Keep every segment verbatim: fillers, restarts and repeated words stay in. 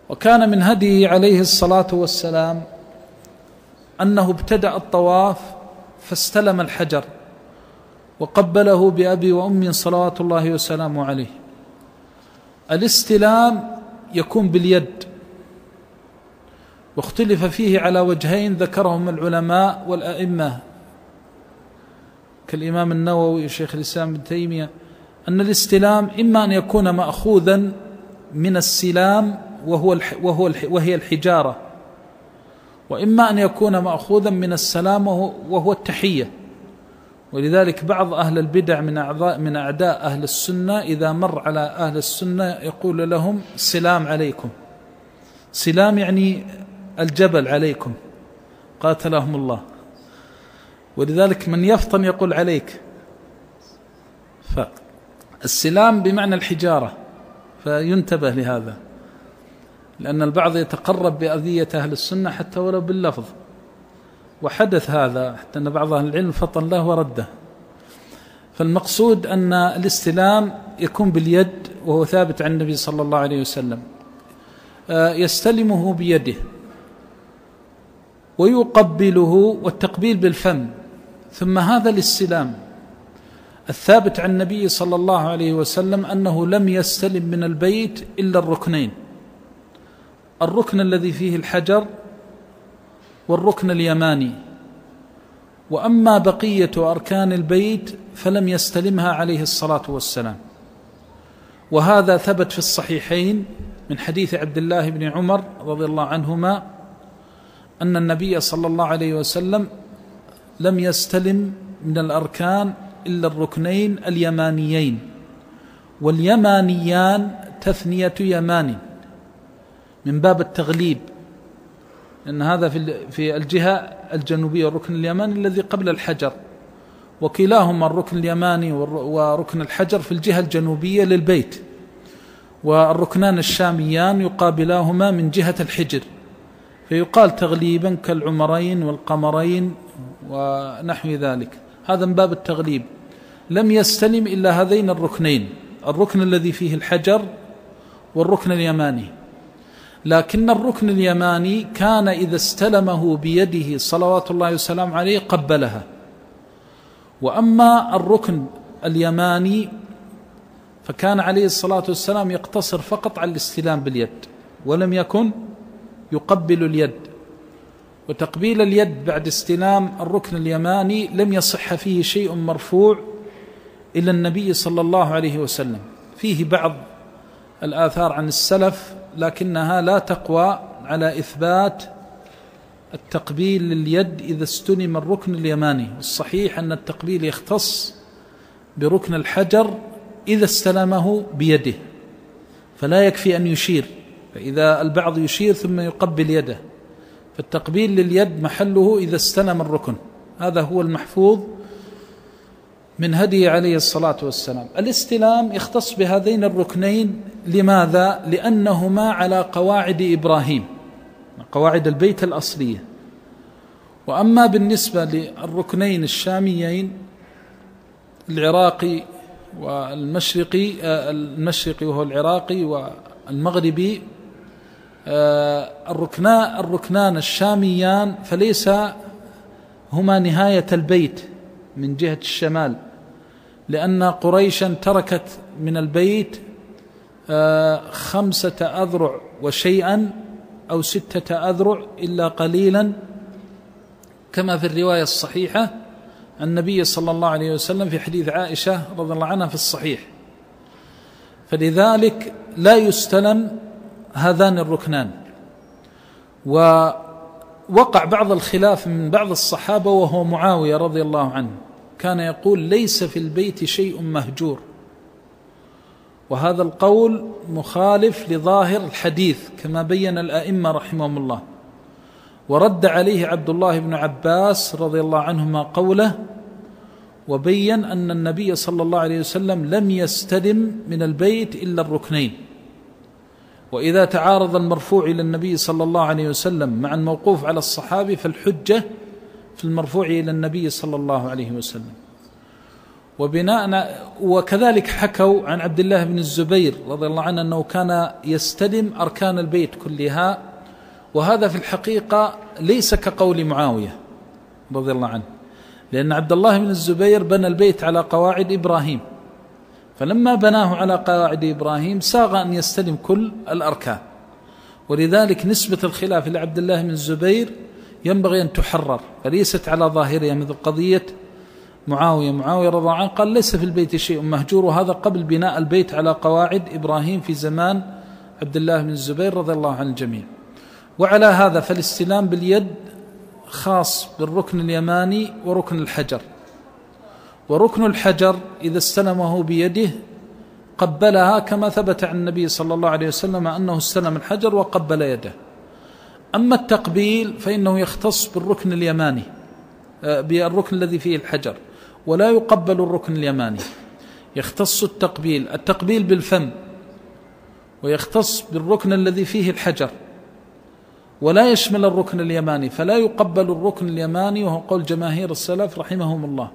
وكان من هديه عليه الصلاة والسلام أنه ابتدأ الطواف فاستلم الحجر وقبله بأبي وأمي صلوات الله وسلامه عليه. الاستلام يكون باليد، واختلف فيه على وجهين ذكرهم العلماء والأئمة كالإمام النووي وشيخ الإسلام ابن تيمية، أن الاستلام إما أن يكون مأخوذا من السلام وهو وهو وهي الحجارة، وإما أن يكون مأخوذا من السلام وهو التحية. ولذلك بعض أهل البدع من أعضاء من أعداء أهل السنة إذا مر على أهل السنة يقول لهم سلام عليكم، سلام يعني الجبل عليكم قاتلهم الله. ولذلك من يفطن يقول عليك، فالسلام بمعنى الحجارة، فينتبه لهذا، لأن البعض يتقرب بأذية أهل السنة حتى ولو باللفظ، وحدث هذا حتى أن بعض أهل العلم فطن له ورده. فالمقصود أن الاستلام يكون باليد، وهو ثابت عن النبي صلى الله عليه وسلم، يستلمه بيده ويقبله، والتقبيل بالفم. ثم هذا الاستلام الثابت عن النبي صلى الله عليه وسلم أنه لم يستلم من البيت إلا الركنين، الركن الذي فيه الحجر والركن اليماني، وأما بقية أركان البيت فلم يستلمها عليه الصلاة والسلام. وهذا ثبت في الصحيحين من حديث عبد الله بن عمر رضي الله عنهما أن النبي صلى الله عليه وسلم لم يستلم من الأركان إلا الركنين اليمانيين، واليمانيان تثنية يمان من باب التغليب، لأن هذا في الجهة الجنوبية الركن اليماني الذي قبل الحجر، وكلاهما الركن اليماني وركن الحجر في الجهة الجنوبية للبيت، والركنان الشاميان يقابلاهما من جهة الحجر، فيقال تغليبا كالعمرين والقمرين ونحو ذلك. هذا من باب التغليب. لم يستلم إلا هذين الركنين، الركن الذي فيه الحجر والركن اليماني. لكن الركن اليماني كان إذا استلمه بيده صلوات الله وسلامه عليه قبلها. وأما الركن اليماني فكان عليه الصلاة والسلام يقتصر فقط على الاستلام باليد، ولم يكن يقبل اليد. وتقبيل اليد بعد استلام الركن اليماني لم يصح فيه شيء مرفوع إلى النبي صلى الله عليه وسلم. فيه بعض الآثار عن السلف لكنها لا تقوى على إثبات التقبيل لليد إذا استلم الركن اليماني. الصحيح أن التقبيل يختص بركن الحجر إذا استلمه بيده، فلا يكفي أن يشير، فإذا البعض يشير ثم يقبل يده، فالتقبيل لليد محله إذا استلم الركن. هذا هو المحفوظ من هدي عليه الصلاة والسلام. الاستلام يختص بهذين الركنين. لماذا؟ لأنهما على قواعد إبراهيم، قواعد البيت الأصلية. وأما بالنسبة للركنين الشاميين العراقي والمشرقي، المشرقي وهو العراقي والمغربي، الركنان الركنان الشاميان فليس هما نهاية البيت من جهة الشمال، لأن قريشا تركت من البيت خمسة أذرع وشيئا أو ستة أذرع إلا قليلا، كما في الرواية الصحيحة عن النبي صلى الله عليه وسلم في حديث عائشة رضي الله عنها في الصحيح. فلذلك لا يستلم هذان الركنان. ووقع بعض الخلاف من بعض الصحابة وهو معاوية رضي الله عنه، كان يقول ليس في البيت شيء مهجور، وهذا القول مخالف لظاهر الحديث كما بين الأئمة رحمهم الله. ورد عليه عبد الله بن عباس رضي الله عنهما قوله، وبين أن النبي صلى الله عليه وسلم لم يستلم من البيت إلا الركنين. وإذا تعارض المرفوع إلى النبي صلى الله عليه وسلم مع الموقوف على الصحابي فالحجة في المرفوع إلى النبي صلى الله عليه وسلم. وبناء وكذلك حكوا عن عبد الله بن الزبير رضي الله عنه أنه كان يستلم أركان البيت كلها، وهذا في الحقيقة ليس كقول معاوية رضي الله عنه، لأن عبد الله بن الزبير بنى البيت على قواعد إبراهيم، فلما بناه على قواعد إبراهيم ساغ أن يستلم كل الأركان، ولذلك نسبة الخلاف إلى عبد الله بن الزبير ينبغي أن تحرر، فليست على ظاهرها مثل قضية معاوية. معاوية رضي الله عنه قال ليس في البيت شيء مهجور، وهذا قبل بناء البيت على قواعد إبراهيم في زمان عبد الله بن الزبير رضي الله عن الجميع. وعلى هذا فالاستلام باليد خاص بالركن اليماني وركن الحجر، وركن الحجر إذا استلمه بيده قبلها كما ثبت عن النبي صلى الله عليه وسلم أنه استلم الحجر وقبل يده. أما التقبيل فإنه يختص بالركن اليماني، بالركن الذي فيه الحجر، ولا يقبل الركن اليماني. يختص التقبيل التقبيل بالفم، ويختص بالركن الذي فيه الحجر، ولا يشمل الركن اليماني، فلا يقبل الركن اليماني، وهو قول جماهير السلف رحمهم الله.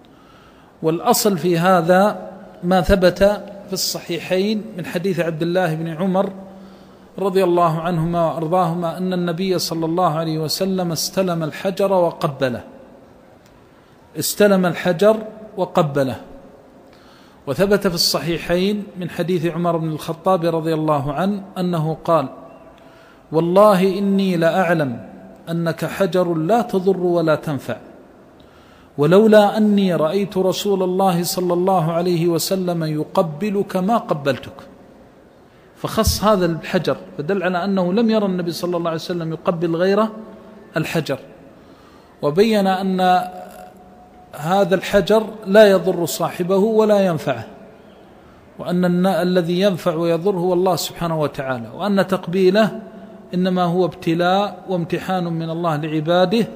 والأصل في هذا ما ثبت في الصحيحين من حديث عبد الله بن عمر رضي الله عنهما وأرضاهما أن النبي صلى الله عليه وسلم استلم الحجر وقبله، استلم الحجر وقبله. وثبت في الصحيحين من حديث عمر بن الخطاب رضي الله عنه أنه قال: والله إني لأعلم أنك حجر لا تضر ولا تنفع، ولولا أني رأيت رسول الله صلى الله عليه وسلم يقبلك ما قبلتك. فخص هذا الحجر، فدل على أنه لم يرى النبي صلى الله عليه وسلم يقبل غير الحجر، وبين أن هذا الحجر لا يضر صاحبه ولا ينفعه، وأن الذي ينفع ويضر هو الله سبحانه وتعالى، وأن تقبيله إنما هو ابتلاء وامتحان من الله لعباده،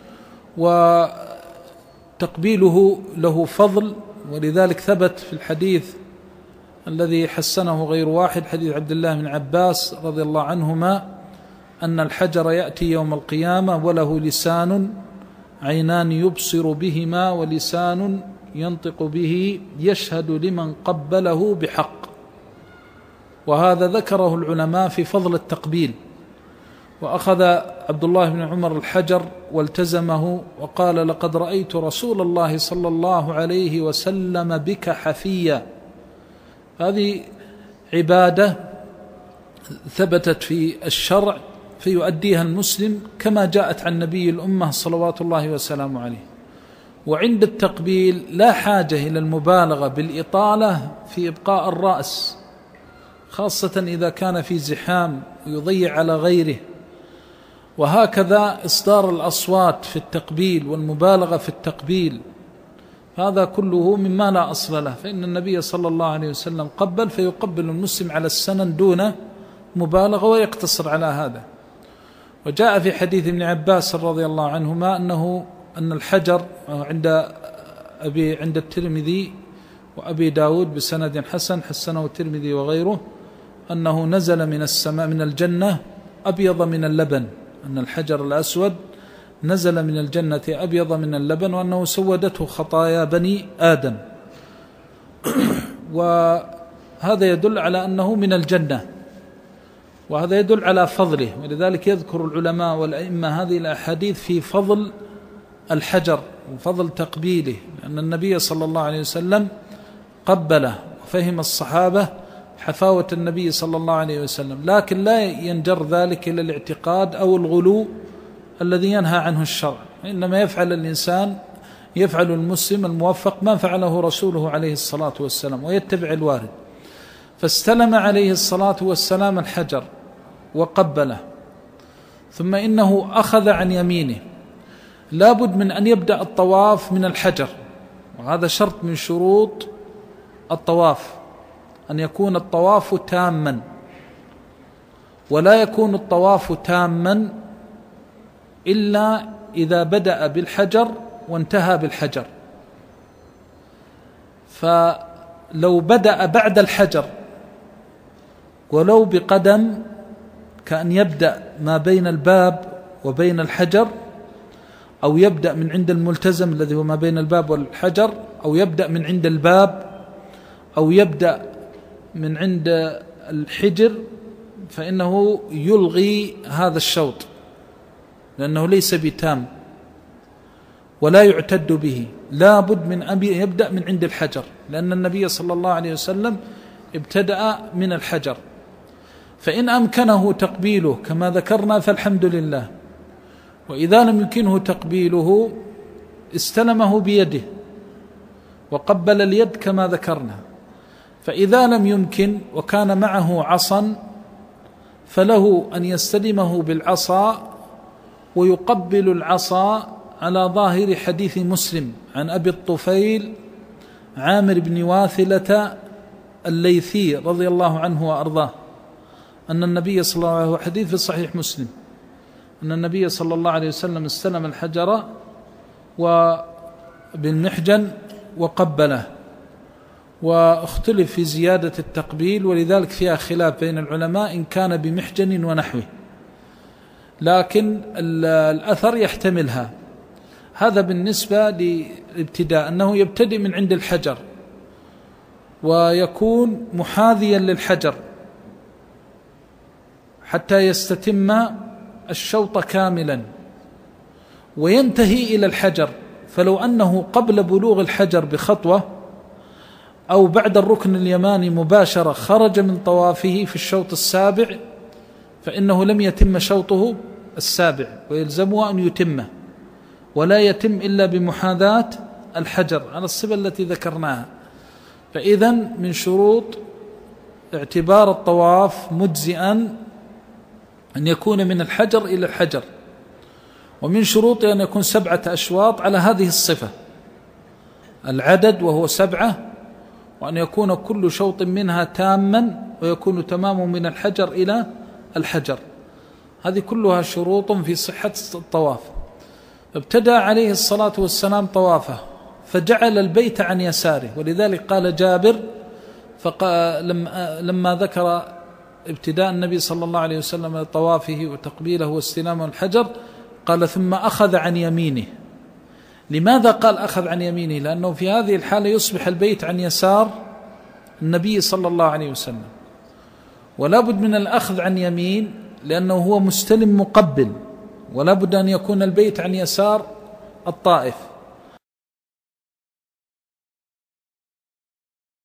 وتقبيله له فضل. ولذلك ثبت في الحديث الذي حسنه غير واحد، حديث عبد الله بن عباس رضي الله عنهما، أن الحجر يأتي يوم القيامة وله لسان عينان يبصر بهما ولسان ينطق به يشهد لمن قبله بحق. وهذا ذكره العلماء في فضل التقبيل. وأخذ عبد الله بن عمر الحجر والتزمه وقال: لقد رأيت رسول الله صلى الله عليه وسلم بك حفيا. هذه عبادة ثبتت في الشرع فيؤديها المسلم كما جاءت عن نبي الأمة صلوات الله وسلامه عليه. وعند التقبيل لا حاجة إلى المبالغة بالإطالة في إبقاء الرأس، خاصة إذا كان في زحام ويضيع على غيره. وهكذا إصدار الأصوات في التقبيل والمبالغة في التقبيل، هذا كله مما لا أصل له، فإن النبي صلى الله عليه وسلم قبل، فيقبل المسلم على السنن دون مبالغة ويقتصر على هذا. وجاء في حديث ابن عباس رضي الله عنهما أنه أن الحجر عند أبي عند الترمذي وأبي داود بسند حسن حسنه الترمذي وغيره، أنه نزل من السماء من الجنة أبيض من اللبن، أن الحجر الأسود نزل من الجنة أبيض من اللبن، وأنه سودته خطايا بني آدم. وهذا يدل على أنه من الجنة، وهذا يدل على فضله. ولذلك يذكر العلماء والأئمة هذه الأحاديث في فضل الحجر وفضل تقبيله، لأن النبي صلى الله عليه وسلم قبله، وفهم الصحابة حفاوة النبي صلى الله عليه وسلم، لكن لا ينجر ذلك إلى الاعتقاد أو الغلو الذي ينهى عنه الشرع. إنما يفعل الإنسان يفعل المسلم الموفق ما فعله رسوله عليه الصلاة والسلام، ويتبع الوارد. فاستلم عليه الصلاة والسلام الحجر وقبله، ثم إنه أخذ عن يمينه. لابد من أن يبدأ الطواف من الحجر، وهذا شرط من شروط الطواف، أن يكون الطواف تاما، ولا يكون الطواف تاما إلا إذا بدأ بالحجر وانتهى بالحجر. فلو بدأ بعد الحجر ولو بقدم، كأن يبدأ ما بين الباب وبين الحجر، أو يبدأ من عند الملتزم الذي هو ما بين الباب والحجر، أو يبدأ من عند الباب أو يبدأ من عند الحجر فإنه يلغي هذا الشوط لأنه ليس بتام ولا يعتد به، لا بد من أن يبدأ من عند الحجر، لأن النبي صلى الله عليه وسلم ابتدأ من الحجر. فإن أمكنه تقبيله كما ذكرنا فالحمد لله، وإذا لم يمكنه تقبيله استلمه بيده وقبل اليد كما ذكرنا. فإذا لم يمكن وكان معه عصا فله أن يستلمه بالعصا ويقبل العصا على ظاهر حديث مسلم عن أبي الطفيل عامر بن واثلة الليثي رضي الله عنه وأرضاه أن النبي صلى الله عليه وسلم، حديث في صحيح مسلم، أن النبي صلى الله عليه وسلم استلم الحجر وبالمحجن وقبله. واختلف في زيادة التقبيل، ولذلك فيها خلاف بين العلماء إن كان بمحجن ونحوه، لكن الأثر يحتملها. هذا بالنسبة للابتداء، أنه يبتدئ من عند الحجر ويكون محاذيا للحجر حتى يستتم الشوط كاملا وينتهي إلى الحجر. فلو أنه قبل بلوغ الحجر بخطوة أو بعد الركن اليماني مباشرة خرج من طوافه في الشوط السابع فإنه لم يتم شوطه السابع، ويلزمه أن يتمه، ولا يتم إلا بمحاذاة الحجر على الصفة التي ذكرناها. فإذا من شروط اعتبار الطواف مجزئا أن يكون من الحجر إلى الحجر، ومن شروط أن يكون سبعة أشواط على هذه الصفة العدد وهو سبعة، وأن يكون كل شوط منها تاما ويكون تمامه من الحجر إلى الحجر. هذه كلها شروط في صحة الطواف. ابتدأ عليه الصلاة والسلام طوافه فجعل البيت عن يساره، ولذلك قال جابر فقال لما, لما ذكر ابتداء النبي صلى الله عليه وسلم طوافه وتقبيله واستلامه الحجر قال ثم أخذ عن يمينه. لماذا قال أخذ عن يمينه؟ لأنه في هذه الحالة يصبح البيت عن يسار النبي صلى الله عليه وسلم، ولا بد من الأخذ عن يمين لأنه هو مستلم مقبل، ولا بد أن يكون البيت عن يسار الطائف.